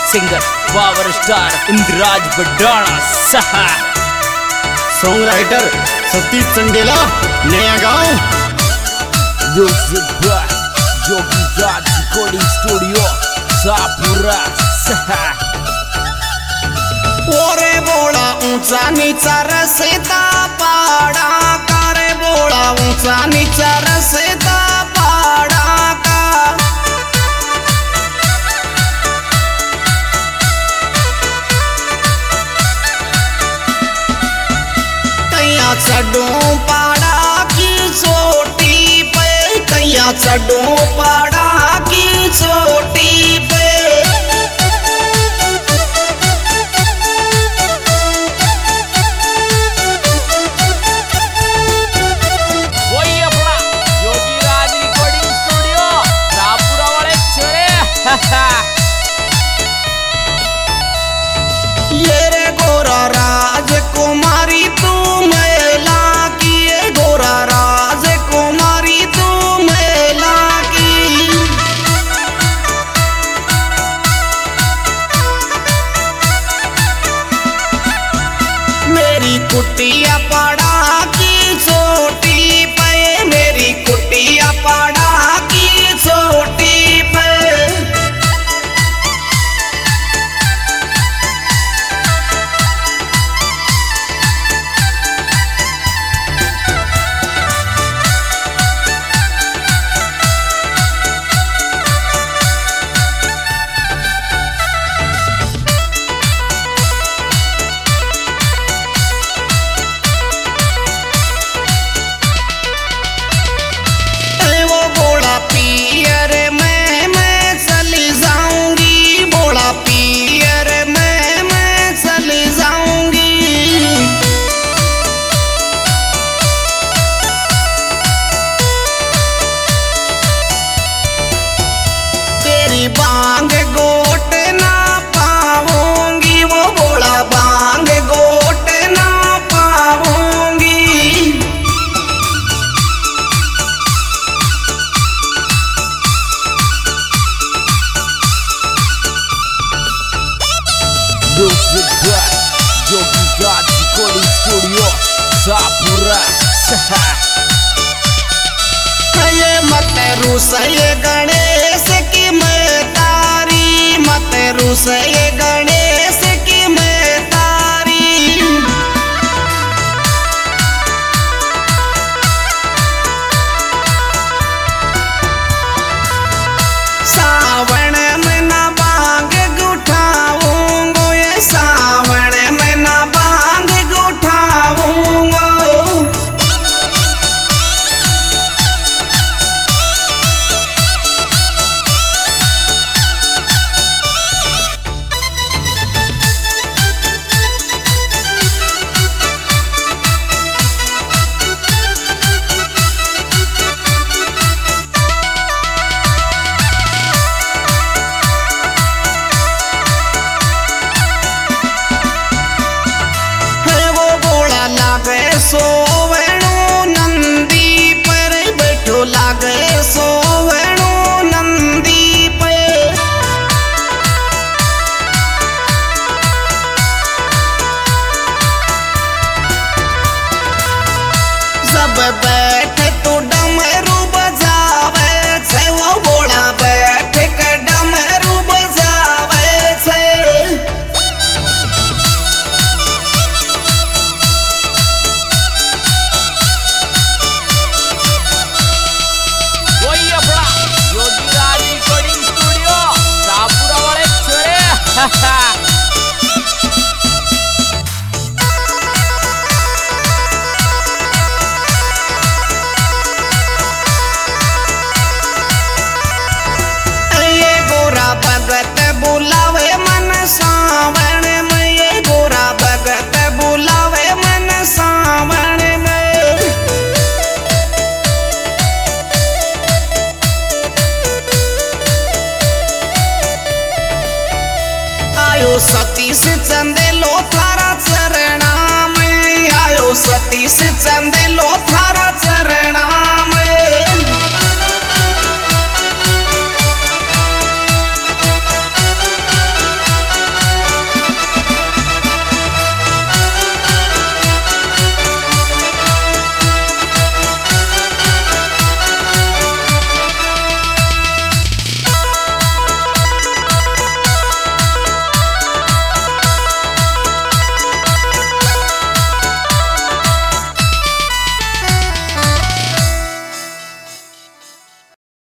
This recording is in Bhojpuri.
Singer power star Indraj Badana Saha, song writer Satish Chandela Naya Gaon, music by Yogiraj recording studio Shahpura Saha. ओरे बोला ऊंचा नीचा रसेता पाड़ा का, रे बोला ऊंचा नीचा रसेता पाड़ा का, कैया चढ़ूं पाड़ा की चोटी पे, कैया चढ़ूं पाड़ा की चोटी पे, ये रे गोरा राजकुमारी तू मेला की, ये गोरा राजकुमारी तू मेला की, मेरी कुटिया पड़ा की चोटी पे, मेरी कुटिया पड़ा की चोटी पे, बांग गोट ना पाऊंगी, वो बोला बांग गोट ना पाऊंगी, music by Yogiraj recording studio Shahpura Saha. ये मत रूस ये गणेश की मैं तारी, मत रूस ये गणेश की मैं तारी, सावन में ना बांग गुठाऊंगो, ये सावन में ना बांग गुठाऊंगो, सोवेणु नंदी पर बैठो लागे, सोवेणु नंदी पे, सब बैठे तो डमरू बजावे छे, वो बोला बैठ के डमरू बजावे छे, ये गोरा भगत बुलावे मन सावण में, ये गोरा भगत बुलावे मन सावण में, आयो सतीश चंदेलो थारा चरणा में, आयो सतीश चंदेलो थारा